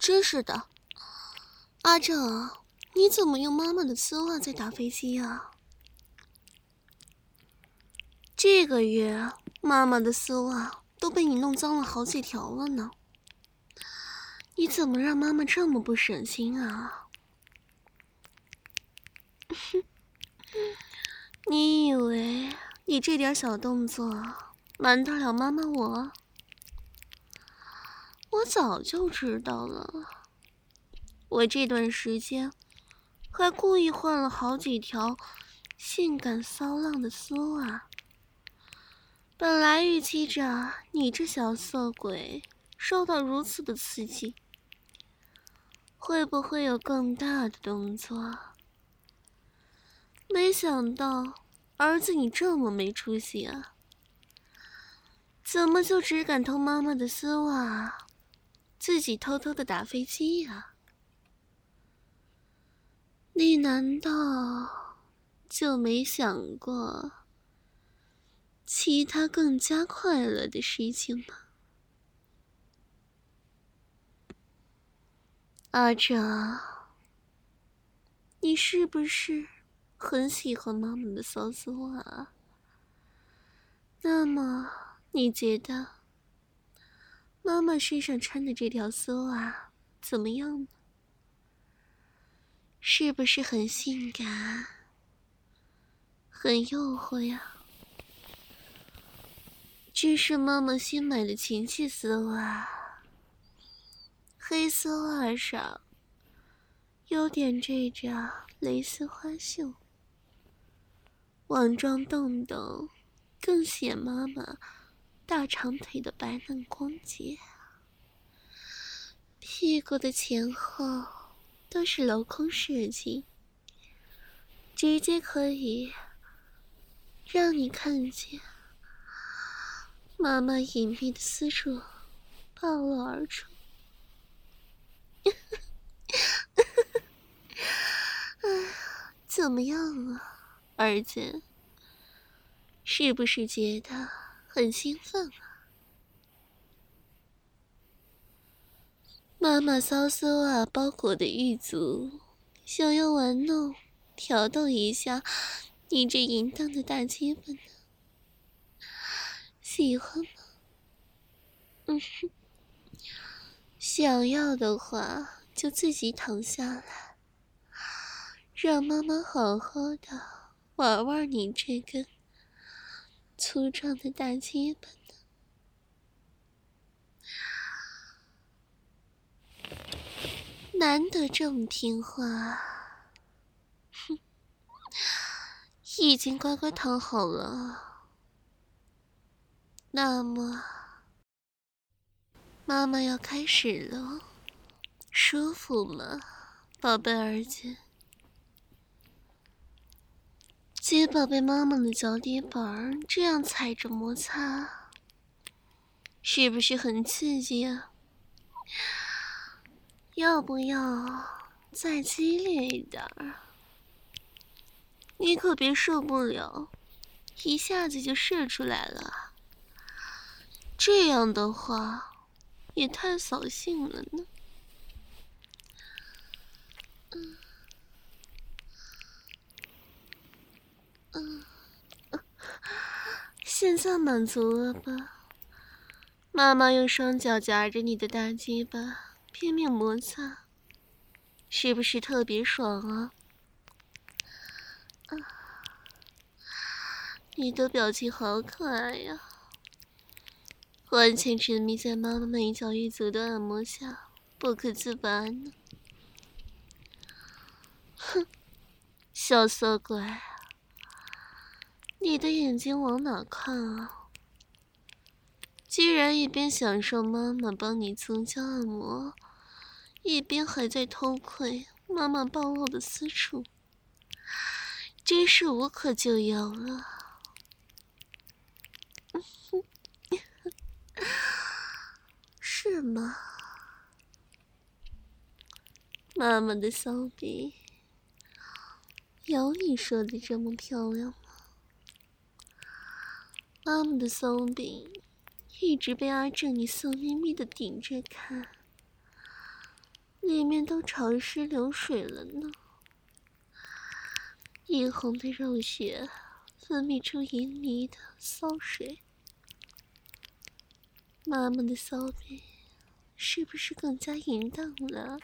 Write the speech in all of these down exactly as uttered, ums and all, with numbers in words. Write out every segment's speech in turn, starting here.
真是的，阿正，你怎么用妈妈的丝袜在打飞机啊？这个月妈妈的丝袜都被你弄脏了好几条了呢。你怎么让妈妈这么不省心啊？你以为你这点小动作瞒得了妈妈我？我早就知道了。我这段时间还故意换了好几条性感骚浪的丝袜，本来预期着你这小色鬼受到如此的刺激，会不会有更大的动作？没想到儿子你这么没出息啊，怎么就只敢偷妈妈的丝袜，自己偷偷的打飞机呀？你难道就没想过其他更加快乐的事情吗？阿哲，你是不是很喜欢妈妈的骚丝袜？那么你觉得妈妈身上穿的这条丝袜怎么样呢？是不是很性感，很诱惑呀？这是妈妈新买的情趣丝袜，黑丝袜上有点缀着蕾丝花绣，网状洞洞更显妈妈大长腿的白嫩光洁，屁股的前后都是镂空设计，直接可以让你看见妈妈隐秘的私处暴露而出。怎么样啊，儿子？是不是觉得很兴奋啊？妈妈骚丝袜包裹的玉足，想要玩弄、挑逗一下你这淫荡的大鸡巴呢？喜欢吗？嗯哼，想要的话就自己躺下来，让妈妈好好的玩玩你这根粗壮的大鸡巴呢。难得这么听话，哼，已经乖乖躺好了。那么，妈妈要开始了，舒服吗，宝贝儿子？鸡巴被妈妈的脚底板这样踩着摩擦，是不是很刺激啊？要不要再激烈一点儿？你可别受不了，一下子就射出来了。这样的话，也太扫兴了呢。嗯嗯，现在满足了吧？妈妈用双脚夹着你的大鸡巴，拼命摩擦，是不是特别爽啊？啊，你的表情好可爱呀，完全沉迷在妈妈每一脚一足的按摩下，不可自拔呢。哼，小色鬼，你的眼睛往哪看啊？居然一边享受妈妈帮你足交按摩，一边还在偷窥妈妈暴露的私处，真是无可救药了。是吗？妈妈的骚逼有你说的这么漂亮吗？妈妈的骚逼一直被阿正你色眯眯的顶着看， 里面都潮湿流水了呢。殷红的肉血分泌出淫糜的骚水，妈妈的骚逼是不是更加淫荡了？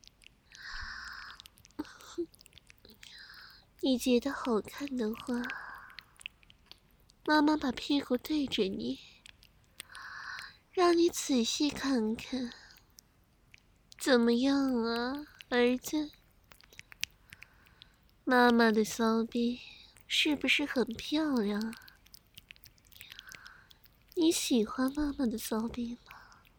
你觉得好看的话，妈妈把屁股对着你，让你仔细看看，怎么样啊，儿子？妈妈的骚逼是不是很漂亮？你喜欢妈妈的骚逼吗？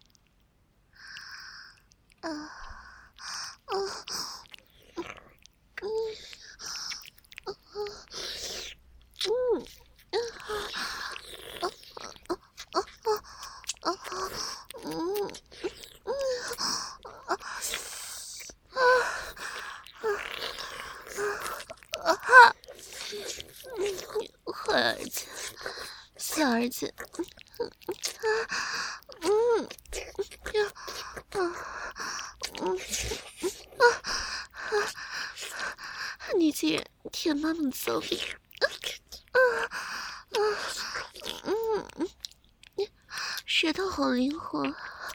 啊啊嗯嗯嗯啊啊啊啊啊嗯嗯啊啊啊！坏儿子，小儿子，嗯呀啊嗯啊啊！你竟然舔妈妈的骚逼！啊啊嗯嗯，舌头好灵活，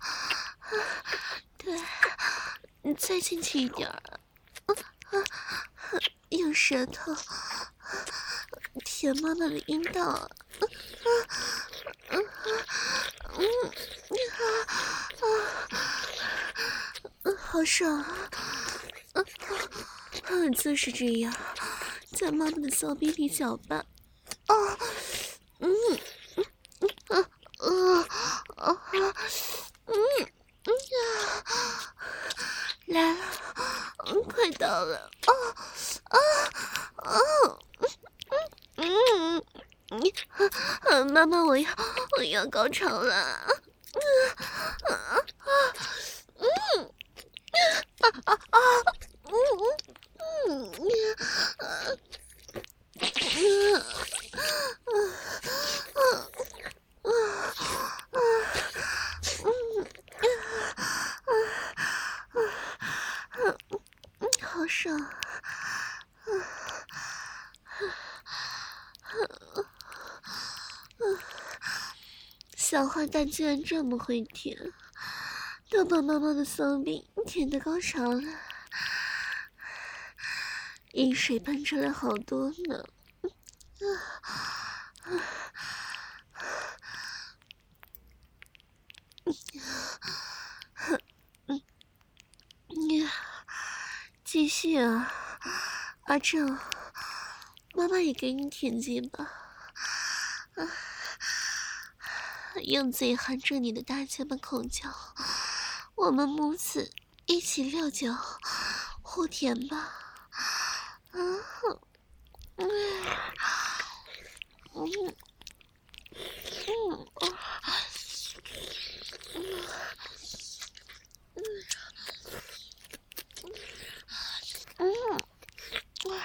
对，你再进去一点儿，用舌头舔妈妈的阴道，嗯嗯嗯，好爽啊！嗯，就是这样，在妈妈的骚逼里搅拌，啊，嗯嗯啊啊啊，嗯嗯呀，来了，嗯，快到了，啊啊啊，嗯嗯，你，啊，妈妈，我要我要高潮了，啊啊啊，嗯啊啊啊，嗯嗯嗯，啊。好爽！小坏蛋居然这么会舔，都把妈妈的骚逼舔得高潮了，饮水喷出来好多呢。你继续啊，阿正，妈妈也给你舔进吧，啊，用嘴含着你的大肩膀口交，我们母子一起六九互舔吧，啊，嗯嗯嗯嗯。嗯，哇，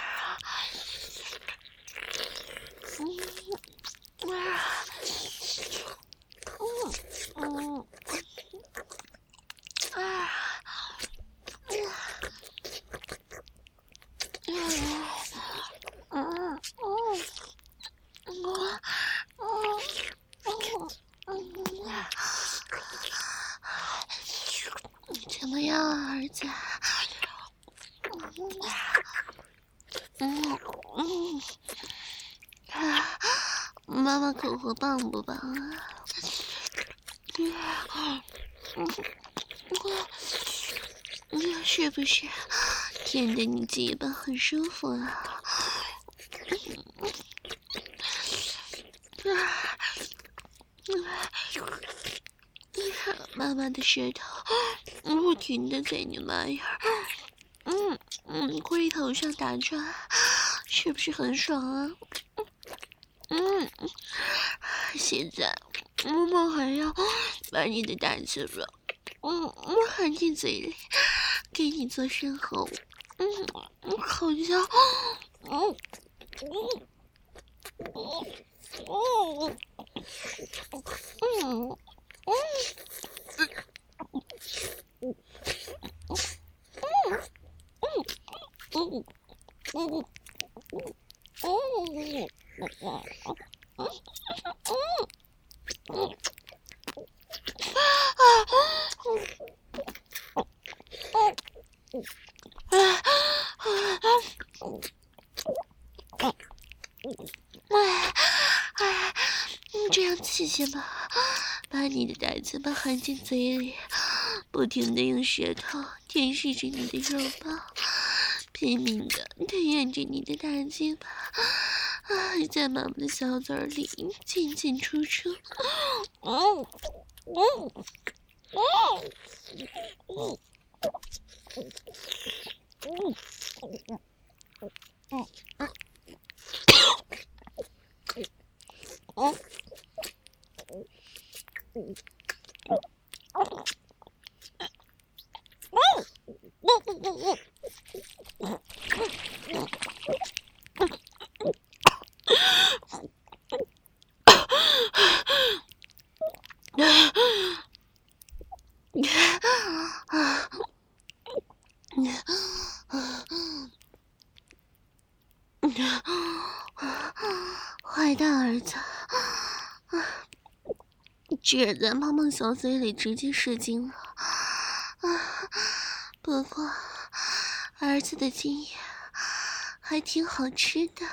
嗯，哇，嗯嗯，啊，嗯嗯嗯嗯，怎么样啊，儿子？嗯嗯，啊，妈妈口活棒不棒啊？嗯，嗯，是不是舔的你鸡巴很舒服啊？妈妈的舌头不停的在你妈眼儿，嗯嗯，龟头上打转，是不是很爽啊？嗯，现在妈妈还要把你的大嘴巴，嗯嗯，含进嘴里，给你做深喉，嗯嗯，好香，嗯嗯嗯嗯嗯嗯。 这样气气吧，把你的大嘴巴含进嘴里，不停地用舌头舔舐着你的肉包，拼命的吞咽着你的大鸡巴，啊，在妈妈的小嘴里进进出出。嗯嗯嗯嗯嗯嗯坏蛋儿子，居然在妈妈小嘴里直接射精了。啊，不过儿子的精液还挺好吃的。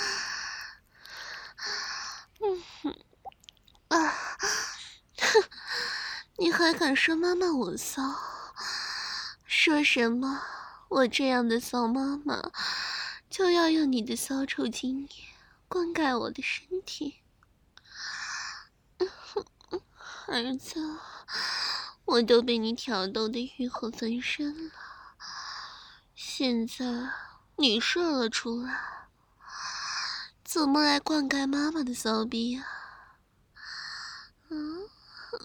嗯哼，啊，哼，你还敢说妈妈我骚？说什么我这样的骚妈妈就要用你的骚臭精液灌溉我的身体？儿子，我都被你挑逗的欲火焚身了，现在你射了出来，怎么来灌溉妈妈的骚逼啊？嗯，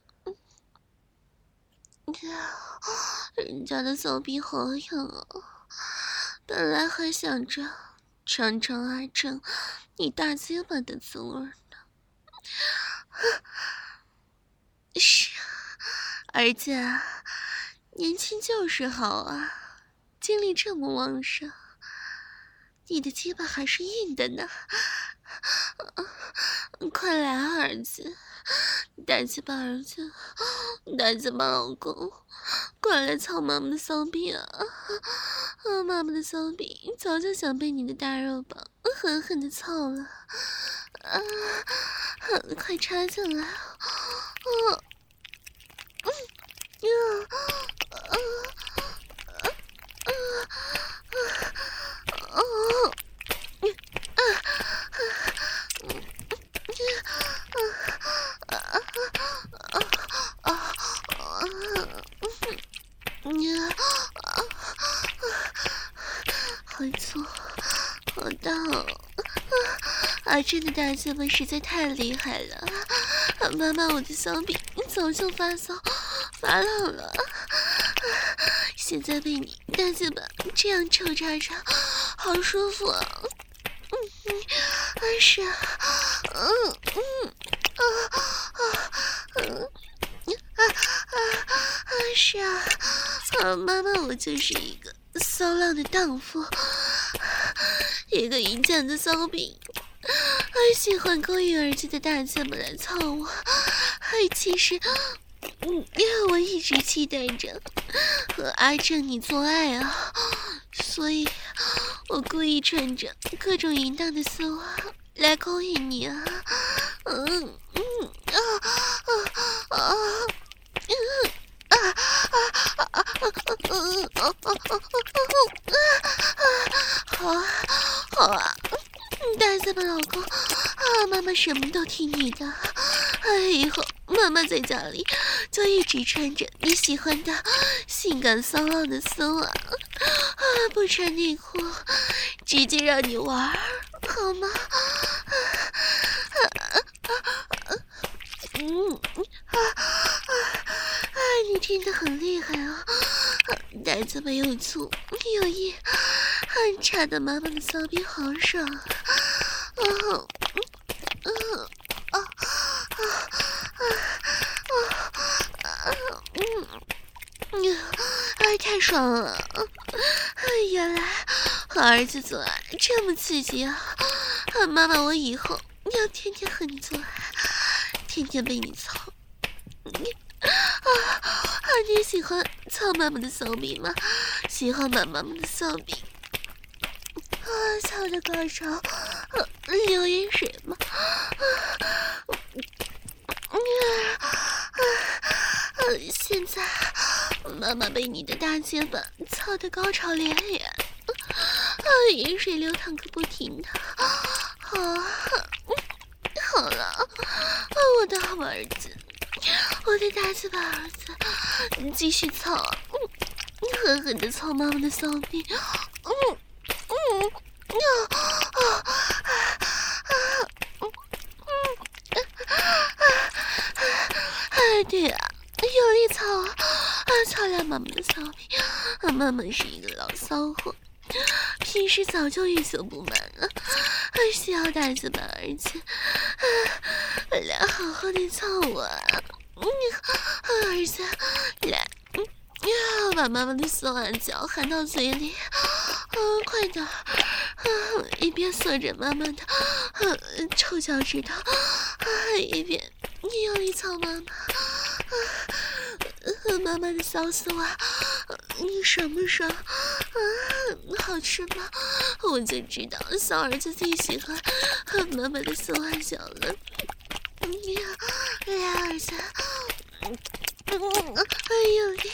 人家的骚逼好痒啊，本来还想着尝尝阿正你大鸡巴的滋味呢。是啊，儿子啊，年轻就是好啊，精力这么旺盛，你的鸡巴还是硬的呢。快来啊，儿子，大鸡巴儿子，大鸡巴老公，快来操妈妈的骚逼啊！啊，妈妈的骚逼早就想被你的大肉棒狠狠的操了啊！快插进来！啊！嗯呀啊啊啊啊啊啊啊！你好粗，好大哦！阿正的大鸡巴实在太厉害了，妈妈，我的骚逼早就发骚发浪了，现在被你大鸡巴这样抽插着，好舒服啊！嗯嗯，是啊，嗯嗯啊啊嗯啊啊啊是啊，啊妈妈，我就是一个骚浪的荡妇，一个淫贱的骚逼，还喜欢勾引儿子的大鸡巴来操我，还其实。嗯，因为我一直期待着和阿正你做爱啊，所以我故意穿着各种淫荡的丝袜来勾引你啊。嗯嗯啊啊啊嗯啊啊啊啊嗯啊啊啊好啊好啊，大鸡巴老公啊，妈妈什么都听你的。哎，以后妈妈在家里就一直穿着你喜欢的性感骚浪的丝袜，啊，不穿内裤，直接让你玩，好吗？啊啊啊嗯啊啊啊！你听得很厉害啊，奶子没有粗又硬，插的妈妈的骚逼好爽啊！嗯嗯啊啊啊啊！嗯嗯，哎，太爽了！原来儿子做爱这么刺激啊！啊，妈妈，我以后要天天和你做爱，天天被你操。你啊啊！你喜欢操妈妈的骚逼吗？喜欢把妈妈的骚逼啊操的高潮，啊、流眼水吗？啊啊啊啊！现在妈妈被你的大肩膀操的高潮连连，啊，眼水流淌个不停的。好、啊，好了，啊，我的好儿子，我的大嘴巴儿子，继续操，嗯，狠狠的操妈妈的骚逼，嗯嗯啊啊啊啊嗯嗯啊！对呀、啊，有力操啊啊！操烂妈妈的骚逼，啊，妈妈是一个老骚货。平时早就欲求不满了，还需要大嘴巴儿子啊来好好的操我啊！嗯，儿子，来，嗯，要把妈妈的手腕脚含到嘴里，啊，快点，啊，一边锁着妈妈的啊臭脚趾头，啊，一边用力操妈妈，啊，妈妈的小手啊，你爽不爽？啊，好吃吗？我就知道小儿子最喜欢妈妈的手腕脚了。来，儿子，嗯，用力，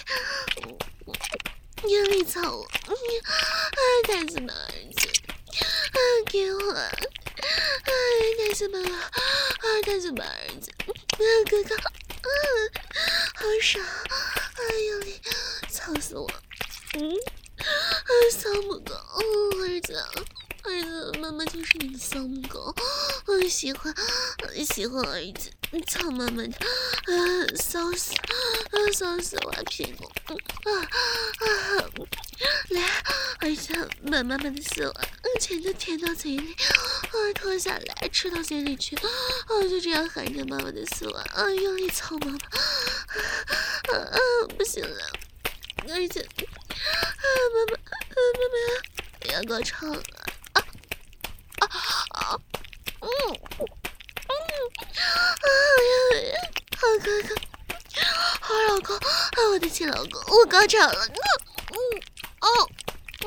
用力操我，啊，大嘴巴儿子，啊，给我，啊，大嘴巴，啊，大嘴巴儿子，啊，哥哥，啊，好爽，啊，用力，操死我，嗯，啊，骚母狗，哦，儿子。儿子，妈妈就是你的骚母狗，我喜欢，喜欢儿子操妈妈的，啊，骚死，啊，骚死我屁股，啊啊！来，儿子，把妈妈的丝袜全都填到嘴里，啊，脱下来吃到嘴里去，啊，就这样含着妈妈的丝袜，啊，用力操妈妈，啊啊，不行了，儿子，啊，妈妈，啊，妈妈要高潮了。啊啊，嗯嗯啊呀，好哥哥，好老公，啊，我的亲老公，我高潮了，嗯嗯哦，嗯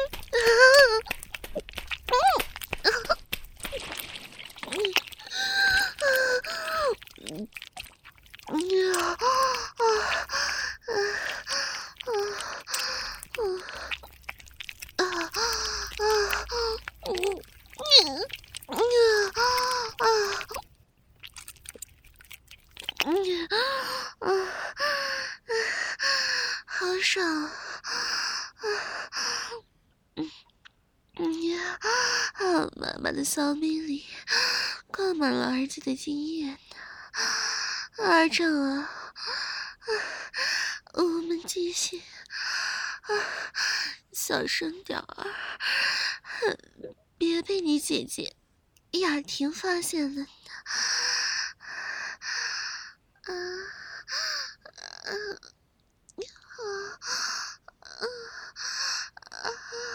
啊嗯嗯嗯啊啊啊啊啊啊嗯。嗯嗯啊嗯啊好爽啊！嗯嗯呀啊！妈妈的骚逼里灌满了儿子的精液呢，儿正啊啊！我们继续啊，小声点儿，别被你姐姐雅婷发现了呢。啊啊啊啊啊！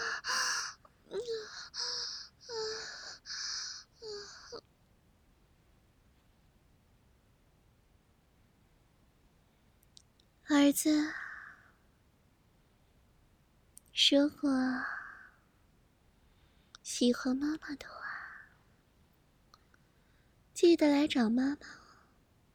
儿子，如果喜欢妈妈的话，记得来找妈妈。